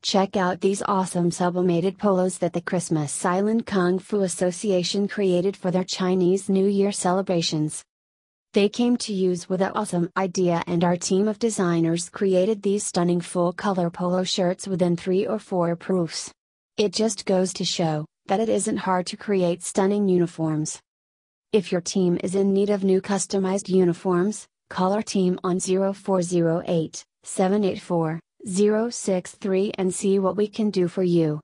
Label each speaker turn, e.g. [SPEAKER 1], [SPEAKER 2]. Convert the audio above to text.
[SPEAKER 1] Check out these awesome sublimated polos that the Christmas Silent Kung Fu Association created for their Chinese New Year celebrations. They came to use with an awesome idea, and our team of designers created these stunning full color polo shirts within 3 or 4 proofs. It just goes to show that it isn't hard to create stunning uniforms. If your team is in need of new customized uniforms, call our team on 0408 784 063 and see what we can do for you.